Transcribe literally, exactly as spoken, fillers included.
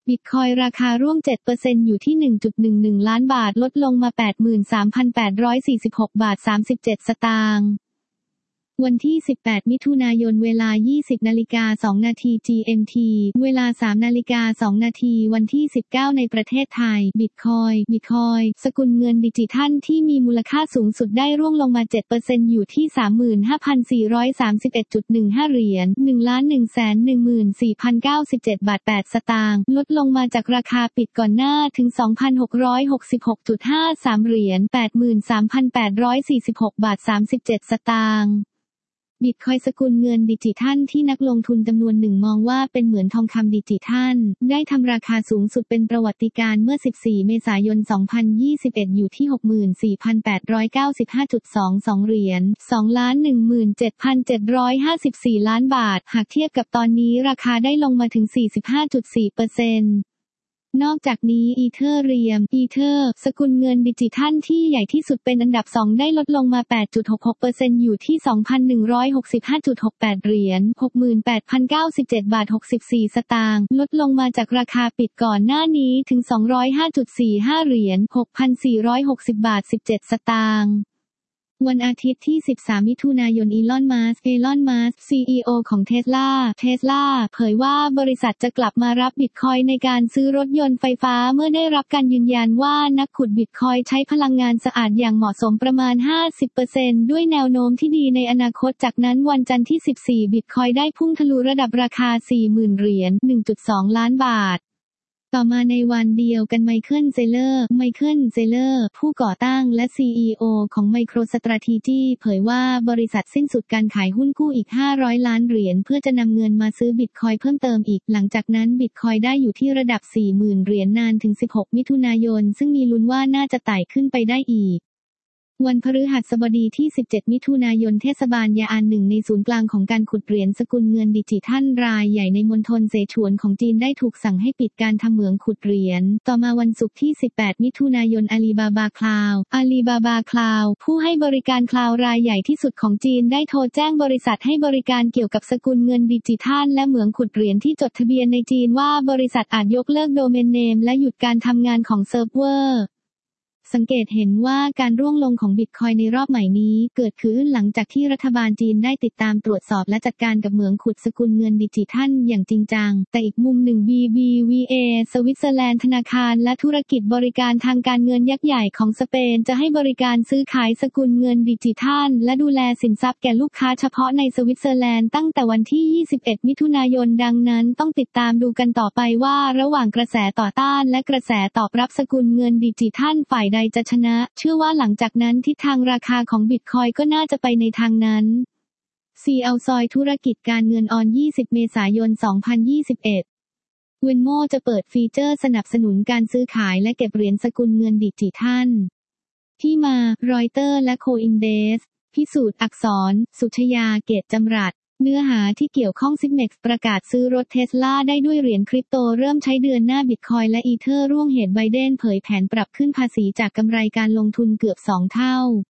บิตคอยราคาร่วง เจ็ดเปอร์เซ็นต์ อยู่ที่ หนึ่งจุดหนึ่งหนึ่ง ล้านบาทลดลงมา แปดหมื่นสามพันแปดร้อยสี่สิบหก บาท สามสิบเจ็ด สตางค์วันที่สิบแปดมิถุนายนเวลา ยี่สิบนาฬิกาสองนาที จี เอ็ม ที เวลา สามนาฬิกาสองนาทีวันที่สิบเก้าในประเทศไทยบิตคอยบิตคอยสกุลเงินดิจิทัลที่มีมูลค่าสูงสุดได้ร่วงลงมา เจ็ดเปอร์เซ็นต์ อยู่ที่ สามหมื่นห้าพันสี่ร้อยสามสิบเอ็ดจุดหนึ่งห้า เหรียญ หนึ่งล้านหนึ่งแสนหนึ่งหมื่นสี่พันเก้าสิบเจ็ด บาท แปด สตางค์ลดลงมาจากราคาปิดก่อนหน้าถึง สองพันหกร้อยหกสิบหกจุดห้าสาม เหรียญ แปดหมื่นสามพันแปดร้อยสี่สิบหก บาท สามสิบเจ็ด สตางค์บิตคอยสกุลเงินดิจิทัลที่นักลงทุนจำนวนหนึ่งมองว่าเป็นเหมือนทองคำดิจิทัลได้ทำราคาสูงสุดเป็นประวัติการณ์เมื่อสิบสี่เมษายนสองพันยี่สิบเอ็ดอยู่ที่ หกหมื่นสี่พันแปดร้อยเก้าสิบห้าจุดสองสอง เหรียญ สองล้านหนึ่งหมื่นเจ็ดพันเจ็ดร้อยห้าสิบสี่ ล้านบาทหากเทียบกับตอนนี้ราคาได้ลงมาถึง สี่สิบห้าจุดสี่เปอร์เซ็นต์นอกจากนี้อีเธอเรียมอีเธอสกุลเงินดิจิทัลที่ใหญ่ที่สุดเป็นอันดับสองได้ลดลงมา แปดจุดหกหกเปอร์เซ็นต์ อยู่ที่ สองพันหนึ่งร้อยหกสิบห้าจุดหกแปด เหรียญ หกหมื่นแปดพันเก้าสิบเจ็ด บาท หกสิบสี่ สตางค์ลดลงมาจากราคาปิดก่อนหน้านี้ถึง สองร้อยห้าจุดสี่ห้า เหรียญ หกพันสี่ร้อยหกสิบ บาท สิบเจ็ด สตางค์วันอาทิตย์ที่สิบสามมิถุนายนอีลอนมัสก์อีลอนมัสก์ ซี อี โอ ของ Tesla Tesla เผยว่าบริษัทจะกลับมารับบิตคอยน์ในการซื้อรถยนต์ไฟฟ้าเมื่อได้รับการยืนยันว่านักขุดบิตคอยน์ใช้พลังงานสะอาดอย่างเหมาะสมประมาณ ห้าสิบเปอร์เซ็นต์ ด้วยแนวโน้มที่ดีในอนาคตจากนั้นวันจันทร์ที่สิบสี่บิตคอยน์ได้พุ่งทะลุระดับราคา สี่หมื่น เหรียญ หนึ่งจุดสอง ล้านบาทต่อมาในวันเดียวกันไมเคิลเซเลอร์ไมเคิลเซเลอร์ผู้ก่อตั้งและ ซี อี โอ ของ MicroStrategy เผยว่าบริษัทสิ้นสุดการขายหุ้นกู้อีกห้าร้อยล้านเหรียญเพื่อจะนำเงินมาซื้อบิตคอยน์เพิ่มเติมอีกหลังจากนั้นบิตคอยน์ได้อยู่ที่ระดับ สี่หมื่น เหรียญนานถึงสิบหกมิถุนายนซึ่งมีลุ้นว่าน่าจะไต่ขึ้นไปได้อีกวันพฤหัสบดีที่สิบเจ็ดมิถุนายนเทศบาลยาอานหนึ่งในศูนย์กลางของการขุดเหรียญสกุลเงินดิจิทัลรายใหญ่ในมณฑลเสฉวนของจีนได้ถูกสั่งให้ปิดการทำเหมืองขุดเหรียญต่อมาวันศุกร์ที่สิบแปดมิถุนายนอาลีบาบาคลาวด์อาลีบาบาคลาวด์ผู้ให้บริการคลาวด์รายใหญ่ที่สุดของจีนได้โทรแจ้งบริษัทให้บริการเกี่ยวกับสกุลเงินดิจิทัลและเหมืองขุดเหรียญที่จดทะเบียนในจีนว่าบริษัทอาจยกเลิกโดเมนเนมและหยุดการทำงานของเซิร์ฟเวอร์สังเกตเห็นว่าการร่วงลงของบิตคอยน์ในรอบใหม่นี้เกิดขึ้นหลังจากที่รัฐบาลจีนได้ติดตามตรวจสอบและจัดการกับเหมืองขุดสกุลเงินดิจิทัลอย่างจริงจังแต่อีกมุมหนึ่ง บี บี วี เอ สวิตเซอร์แลนด์ธนาคารและธุรกิจบริการทางการเงินยักษ์ใหญ่ของสเปนจะให้บริการซื้อขายสกุลเงินดิจิทัลและดูแลสินทรัพย์แก่ลูกค้าเฉพาะในสวิตเซอร์แลนด์ตั้งแต่วันที่ยี่สิบเอ็ดมิถุนายนดังนั้นต้องติดตามดูกันต่อไปว่าระหว่างกระแสต่อต้านและกระแสตอบรับสกุลเงินดิจิทัลฝ่ายใดจะชนะเชื่อว่าหลังจากนั้นทิศทางราคาของบิตคอยน์ก็น่าจะไปในทางนั้น ซี แอล ซอยธุรกิจการเงินออนยี่สิบเมษายนสองพันยี่สิบเอ็ดเวนโมจะเปิดฟีเจอร์สนับสนุนการซื้อขายและเก็บเหรียญสกุลเงินดิจิทัลที่มารอยเตอร์และโคอินเดสพิสูจน์อักษรสุชยาเกตจำรัดเนื้อหาที่เกี่ยวข้อง ซิกเม็กซ์ ประกาศซื้อรถเทสลาได้ด้วยเหรียญคริปโตเริ่มใช้เดือนหน้าบิตคอยน์และอีเธอร่วงเหตุไบเดนเผยแผนปรับขึ้นภาษีจากกำไรการลงทุนเกือบสองเท่า